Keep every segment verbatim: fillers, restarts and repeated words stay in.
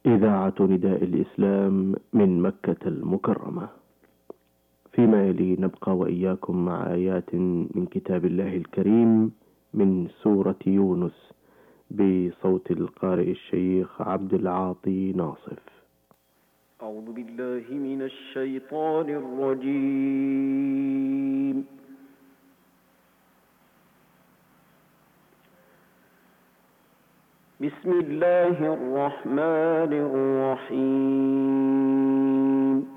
إذاعة نداء الإسلام من مكة المكرمة. فيما يلي نبقى وإياكم مع آيات من كتاب الله الكريم من سورة يونس بصوت القارئ الشيخ عبد العاطي ناصف. أعوذ بالله من الشيطان الرجيم. بسم الله الرحمن الرحيم.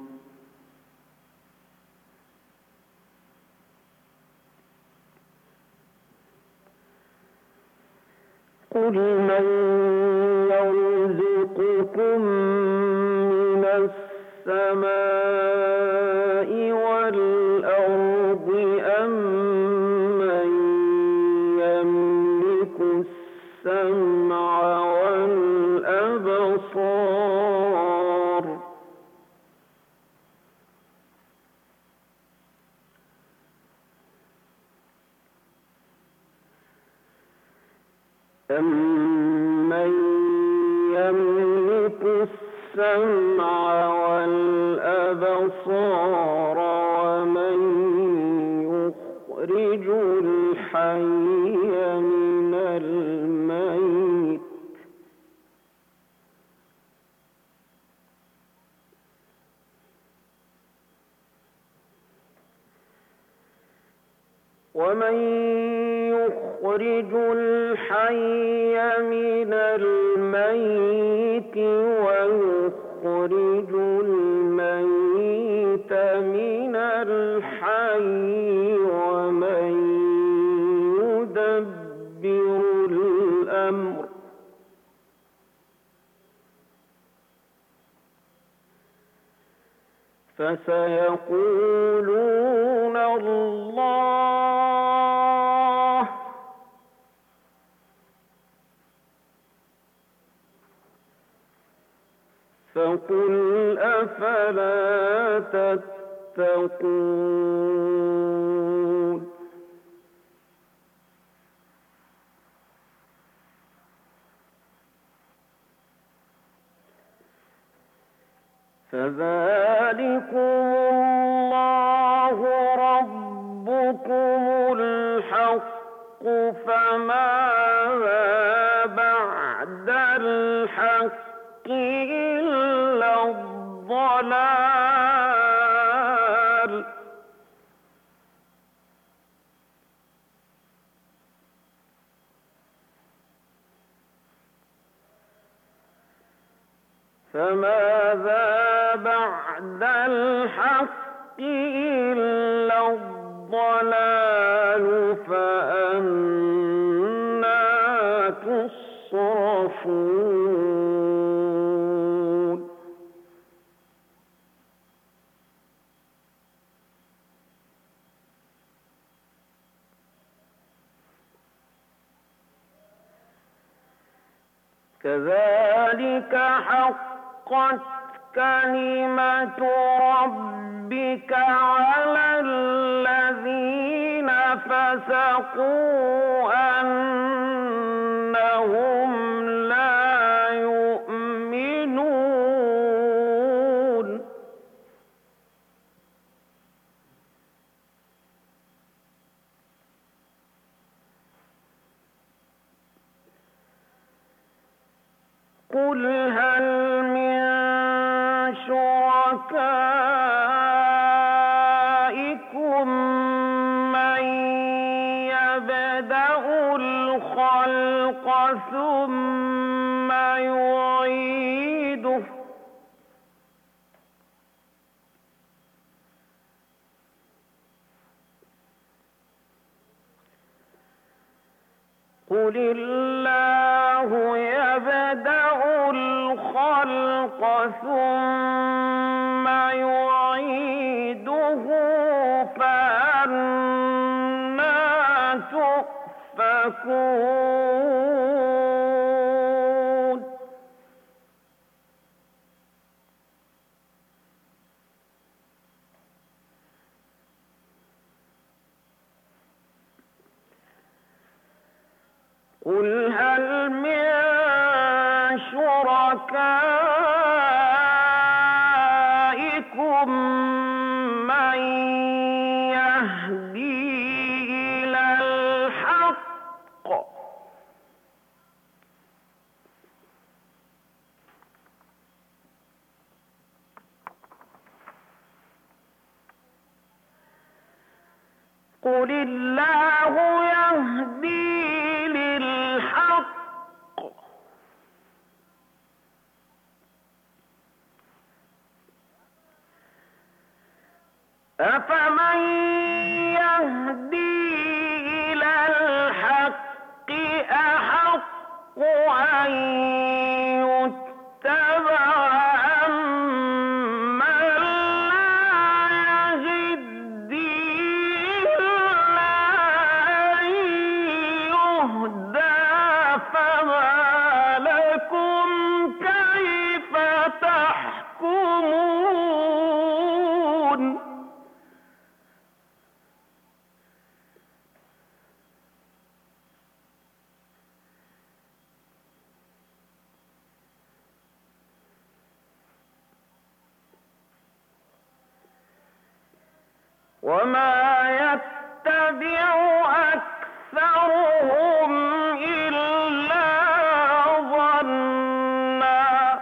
قل من يرزقكم من السماء والأرض أم من يملك السمع والأبصار أَمَّن يَمْلِكُ السَّمْعَ وَالْأَبْصَارَ وَمَن يُخْرِجُ الْحَيَّ مِنَ الْمَيِّتِ وَمَن يُخْرِجُ الْحَيَّ مِنَ الْمَيِّتِ وَيُخْرِجُ الْمَيِّتَ مِنَ الْحَيِّ وَمَن يُدَبِّرُ الْأَمْرَ فَسَيَقُولُونَ اللَّهُ فَقُلْ أَفَلَا تَتَّقُونَ فَذَلِكُمُ اللَّهُ رَبُّكُمُ الْحَقُّ فَمَاذَا بَعْدَ الْحَقِّ إِلَّا الضَّلَالُ فَمَاذَا بَعْدَ الْحَقِّ إِلَّا الضَّلَالُ فَأَنَّىٰ تُصْرَفُونَ كَذَٰلِكَ حَقَّتْ كَلِمَةُ رَبِّكَ عَلَى الَّذِينَ فَسَقُوا أَنَّهُمْ لَا يُؤْمِنُونَ قُلْ هَلْ مِن شُرَكَائِكُم مَّن يَبْدَأُ الْخَلْقَ ثُمَّ يُعِيدُهُ قُلِ اللَّهُ يَبْدَأُ الْخَلْقَ ثُمَّ يُعِيدُهُ فَأَنَّىٰ تُؤْفَكُونَ قُلْ هَلْ مِن شُرَكَائِكُم شركائكم من يهدي إلى الحق قل الله يهدي للحق أفمن يهدي إلى الحق أحق أن يتبع أمن لا يهدي إلا أن يهدى فما لكم كيف تحكمون وما يتبع أكثرهم إلا ظنا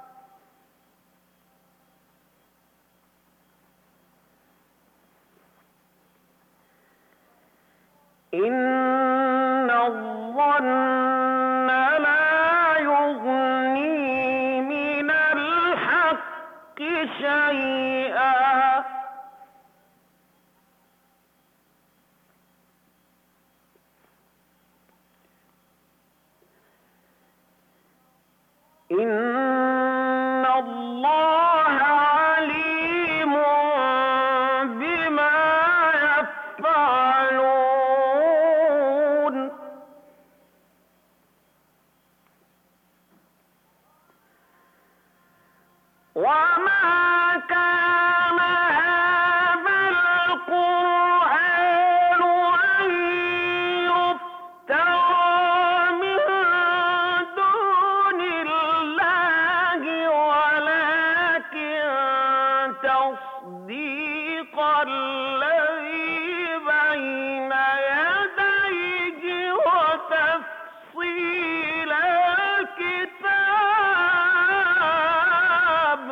إن الظن لا يغني من الحق شيئا إن الله عليم بما يفعلون وما كان هذا القرآن أن يفترى من دون الله ولكن تصديق الذي بين يديه وتفصيل الكتاب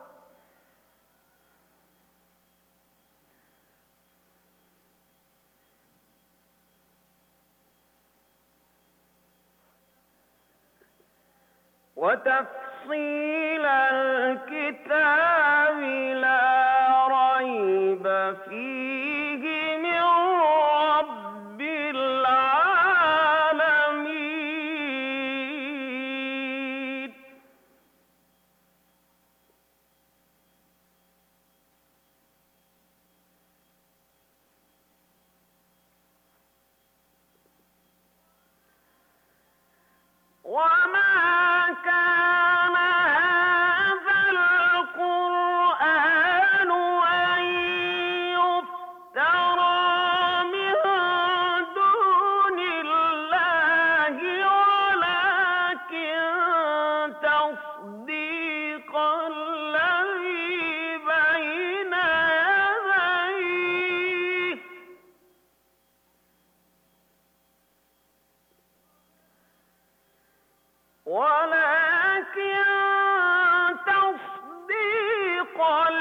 وتفصيل الكتاب لا ريب فيه من رب العالمين وما كان هذا القرآن أن يفترى من دون الله ولكن تصديق الذي بين يديه ولكن تصديق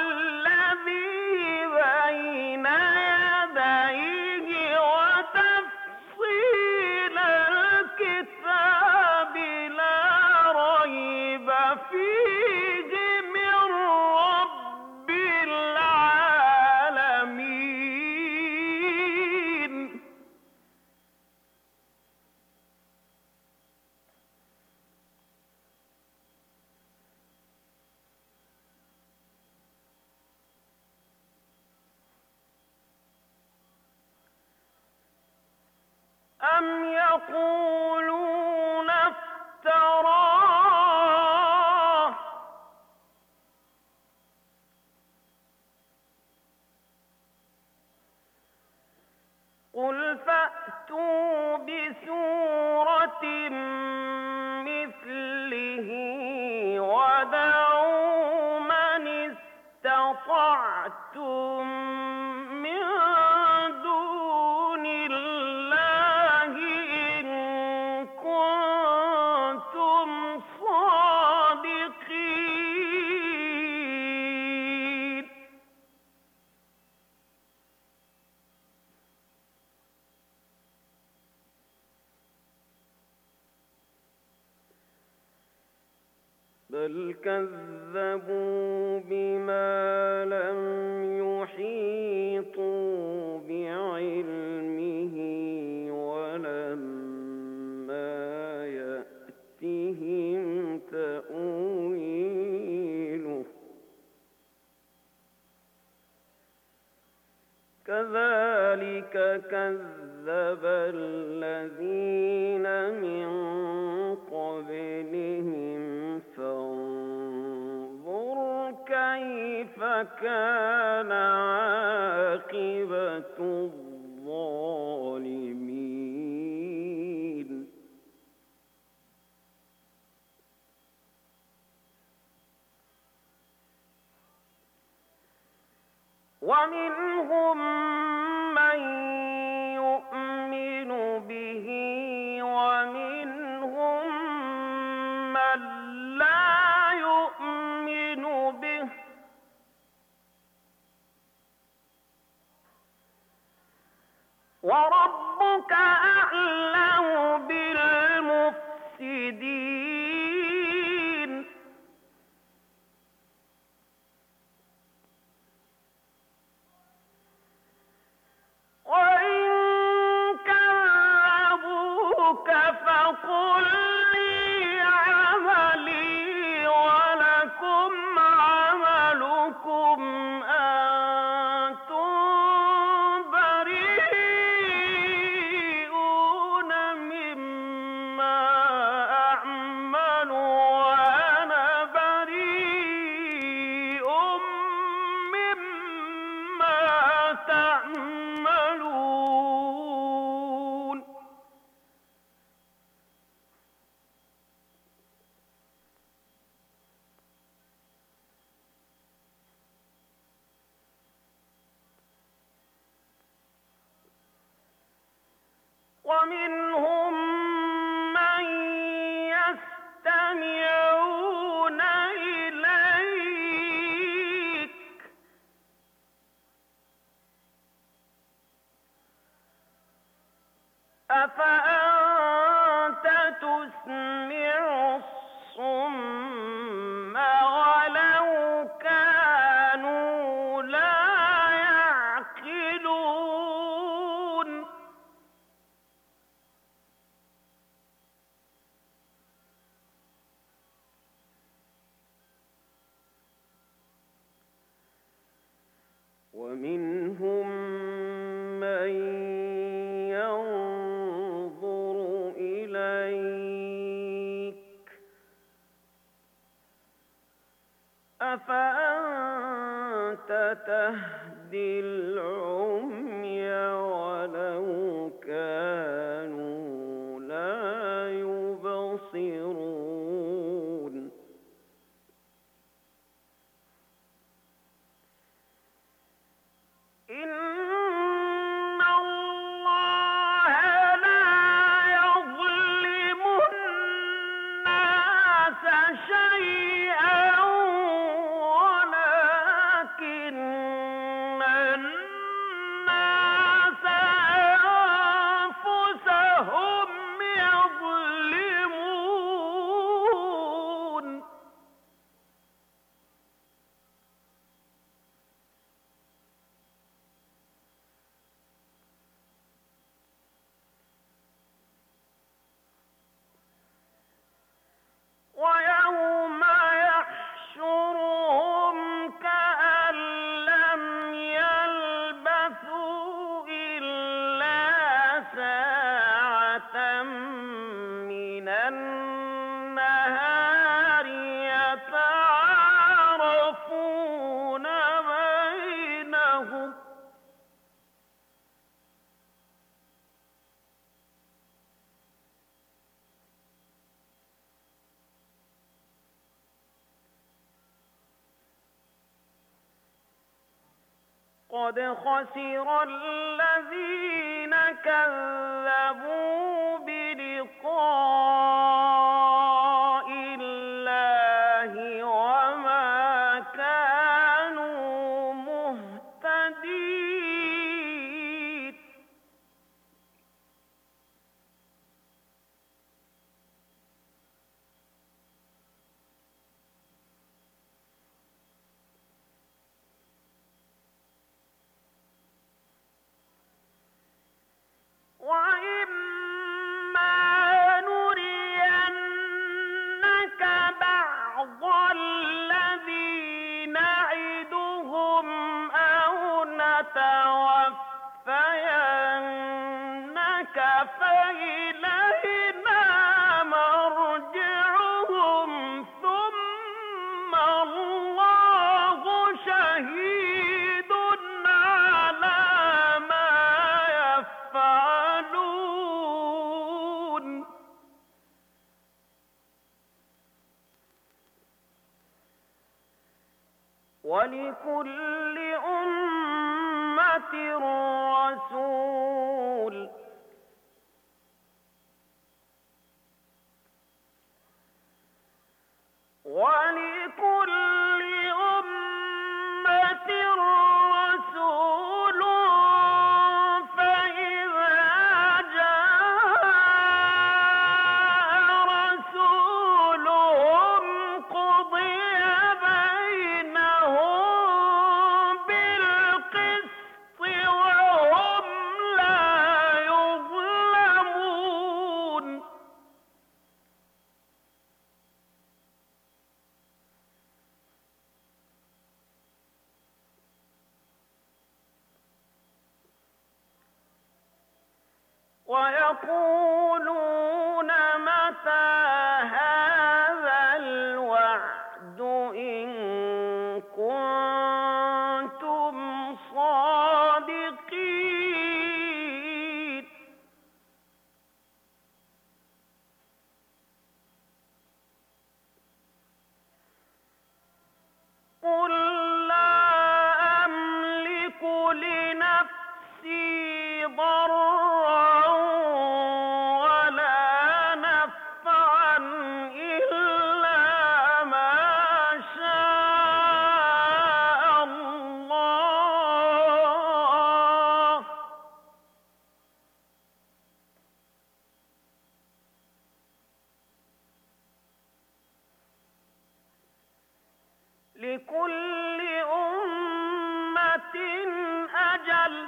الذي بين يديه وتفصيل الكتاب لا ريب فيه من رب العالمين أم يقولون افتراه قل فأتوا بسورة مثله من دون الله إن كنتم صادقين. بل كذبوا بما لم يحيطوا بعلمه ولما يأتهم تأويله كذلك كذب الذين من قبلهم فانظر كيف كان عاقبة الظالمين. ومنهم من يؤمن به ومنهم من لا يؤمن به وربك أعلم بالمفسدين. وإن كذبوك فقل لي عملي ولكم عملكم أنتم بريئون مما أعمل وأنا بريء مما تعملون. ومنهم من يستمعون إليك أفأنت تسمع الصم ولو كانوا لا يعقلون. ومنهم من ينظر إليك أفأنت تهدي العمي ولو كانوا لا يبصرون. إن الله لا يظلم الناس شيئا ولكن الناس أنفسهم يظلمون. قد خسر الذين كذبوا بلقاء الله وما كانوا مهتدين. وإما نرينك بعض الذي نعدهم أو نتوفينك فإلينا مرجعهم ثم الله شهيد على ما يفعلون. ولكل أمة رسول ولكل أمة رسول فإذا جاء رسولهم قضي بينهم بالقسط وهم لا يظلمون. ويقولون متى هذا الوعد إن كنتم صادقين. قل لا أملك لنفسي ضرا ولا نفعا إلا ما شاء الله. لكل أمة أجل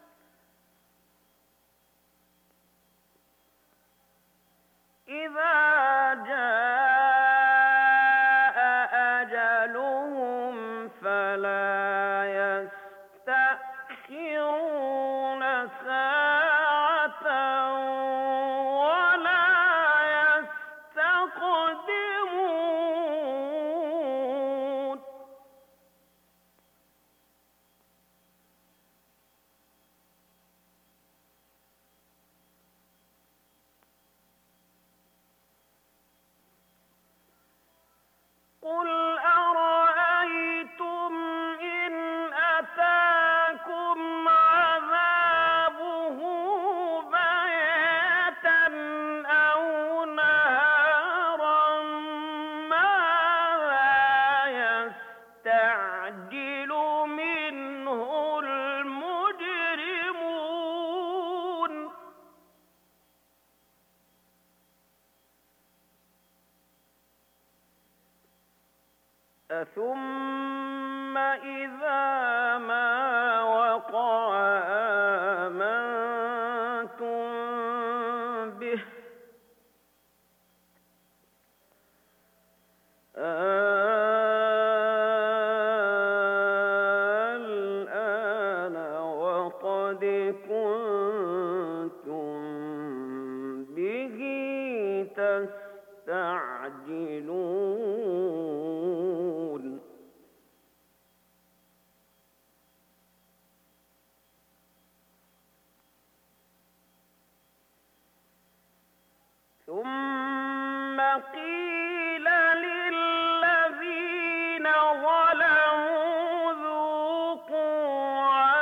إذا جاء أجلهم فلا يستأخرون ساعة ولا يستقدمون. قل أرأيتم إن أتاكم عذابه بياتا أو نهارا ماذا يستعجل منه المجرمون. أثم إذا ما وقع آمنتم به الآن وقد كنتم به تستعجلون. ثم قيل للذين ظلموا ذوقوا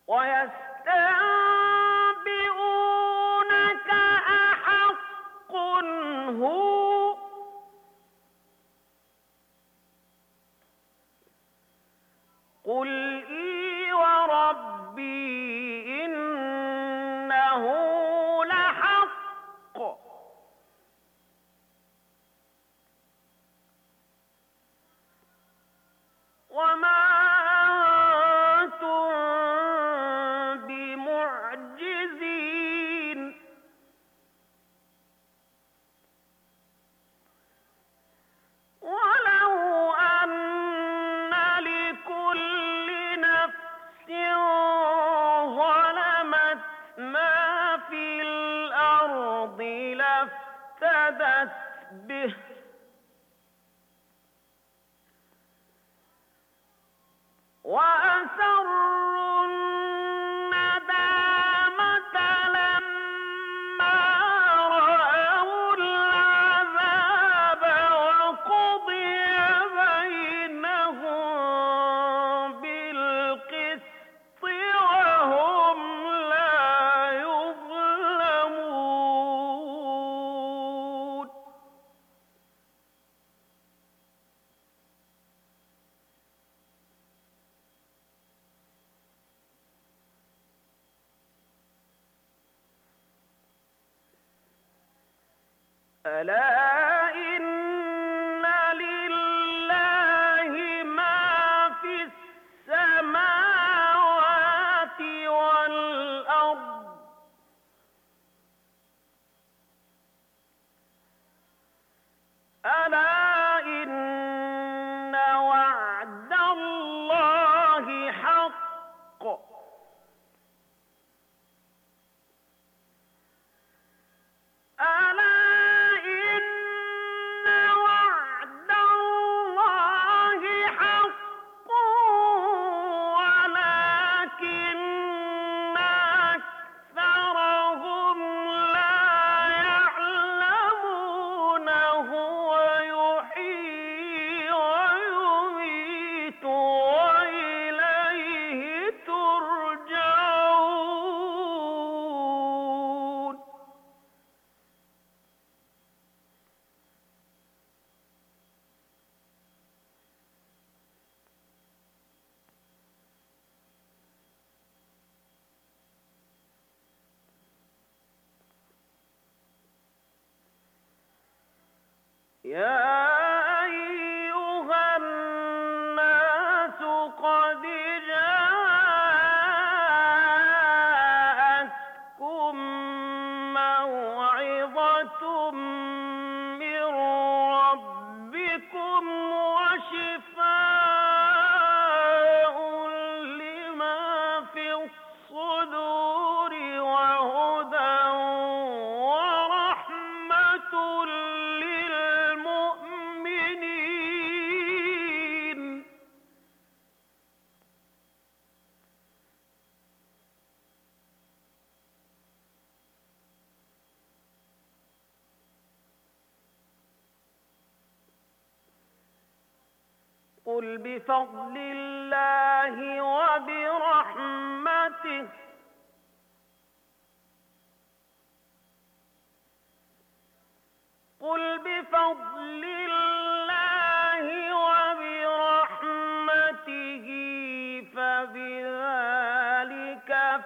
ويستنبئونك أحق هو قل إي وربي إنه لحق وما أنتم بمعجزين ولو أن لكل نفس ظلمت ما في الأرض لافتدت به وأسروا الندامة لما رأوا العذاب وقضي بينهم بالقسط وهم لا يظلمون ألا إن لله ما في السماوات والأرض ألا إن وعد الله حق ألا يا أيها الناس قد جاءتكم موعظة من ربكم وشفاء لما في الصدور وهدى ورحمة للمؤمنين قل بفضل الله وبرحمته قل بفضل الله وبرحمته فبذلك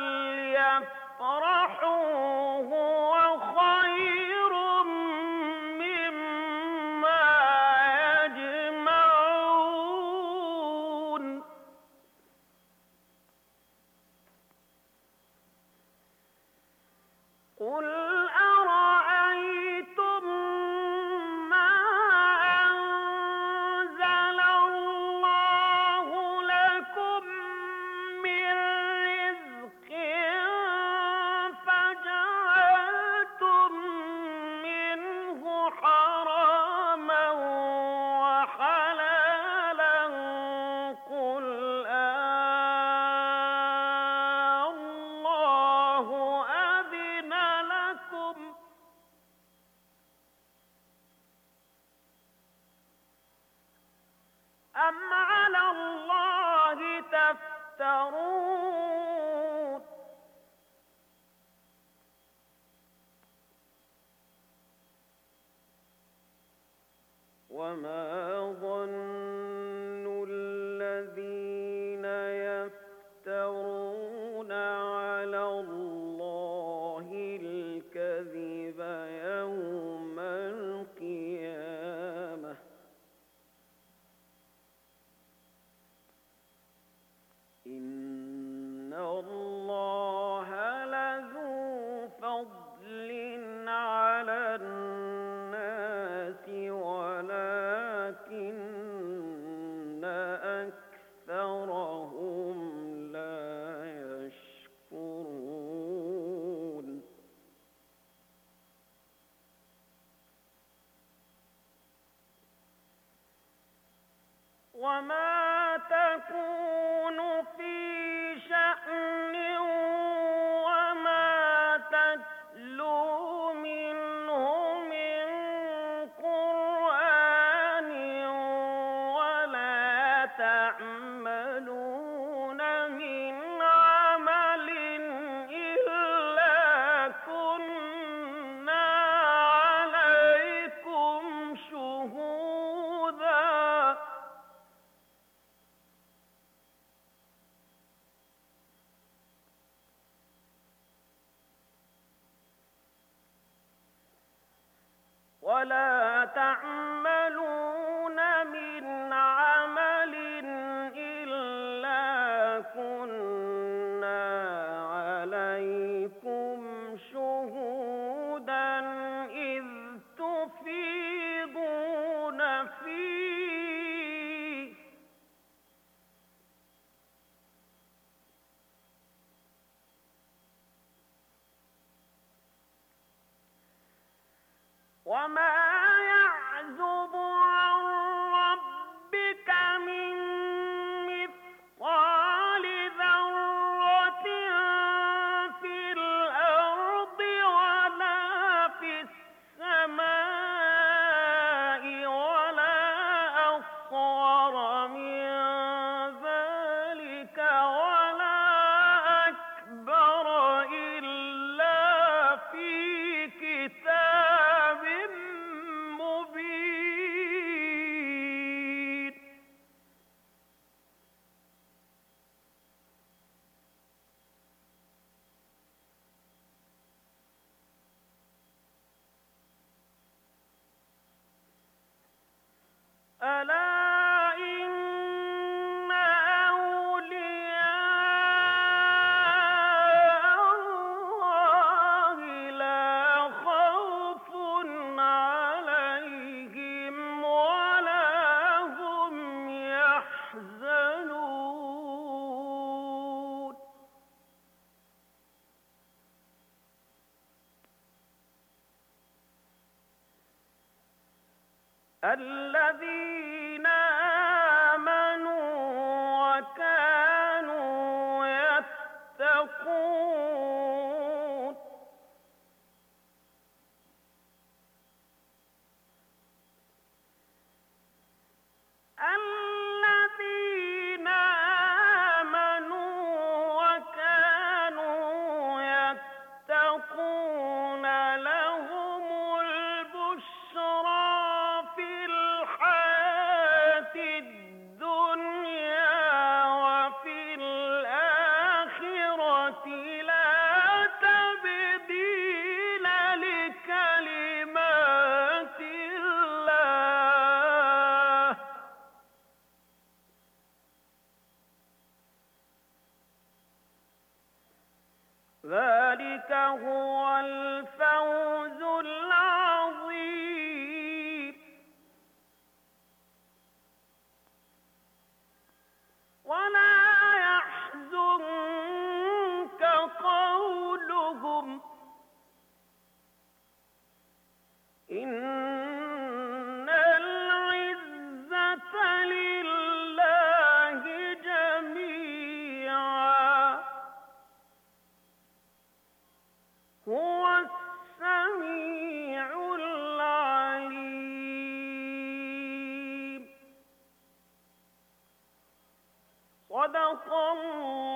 فليفرحوا هو خير مما يجمعون قل أرأيتم ما أنزل الله لكم من رزق فجعلتم منه حراما وحلالا قل الله أذن لكم أم على الله تفترون يفترون على الله الكذب يوم القيامة إن الله لذو فضل على الناس ولكن أكثرهم لا يشكرون وما تكون في شأن وما تتلو منه من قرآن ولا تعملون من عمل إلا كنا عليكم شهودا ولا تعملون من عمل إلا كنا عليكم شهودا إذ تفيضون فيه وما يعزب عن ربك من مثقال ذرة في الأرض ولا في السماء ولا أصغر من ذلك ولا أكبر إلا في كتاب مبين ألا إن أولياء الله لا خوف عليهم ولا هم يحزنون الذين آمنوا وكانوا يتقون الذين آمنوا وكانوا يتقون لهم البشرى في الحياة الدنيا وفي الآخرة لا تبديل لكلمات الله ذلك هو الفوز العظيم ولا يحزنك قولهم إن العزة لله جميعا هو السميع العليم صدق الله